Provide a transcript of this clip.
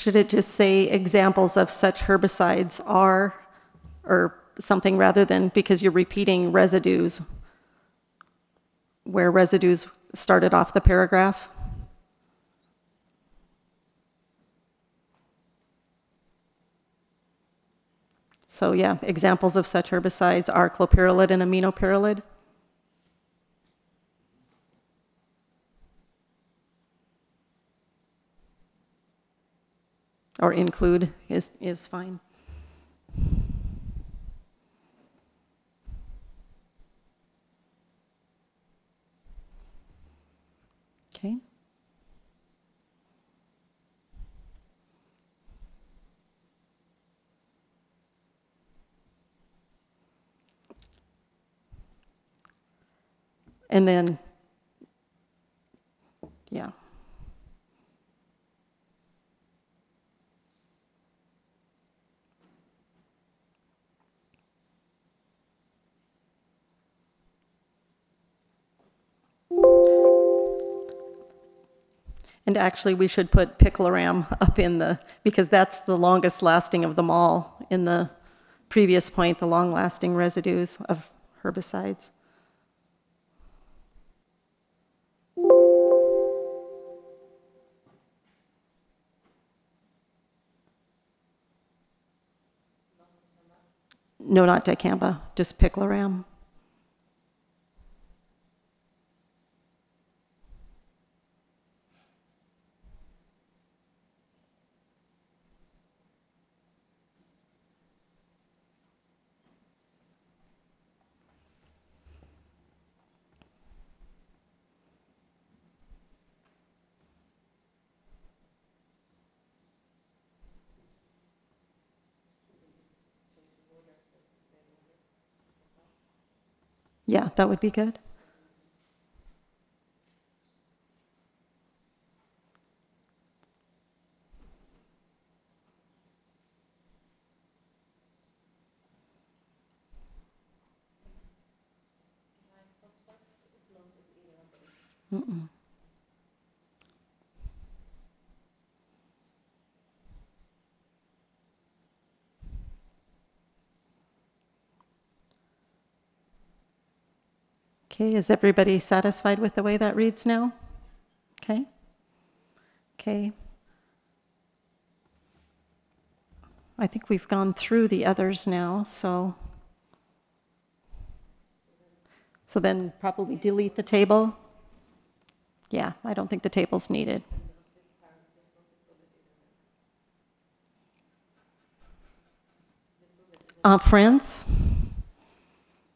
Should it just say examples of such herbicides are, or something rather than, because you're repeating residues, where residues started off the paragraph? So yeah, examples of such herbicides are clopyrrolid and aminopyrrolid. Or include is fine. Okay. And then, yeah. And actually, we should put picloram up in the, because that's the longest lasting of them all in the previous point, the long-lasting residues of herbicides. No, not dicamba, just picloram. Yeah, that would be good. Mm-mm. Okay, is everybody satisfied with the way that reads now? Okay. Okay. I think we've gone through the others now, so then probably delete the table. Yeah, I don't think the table's needed. Friends?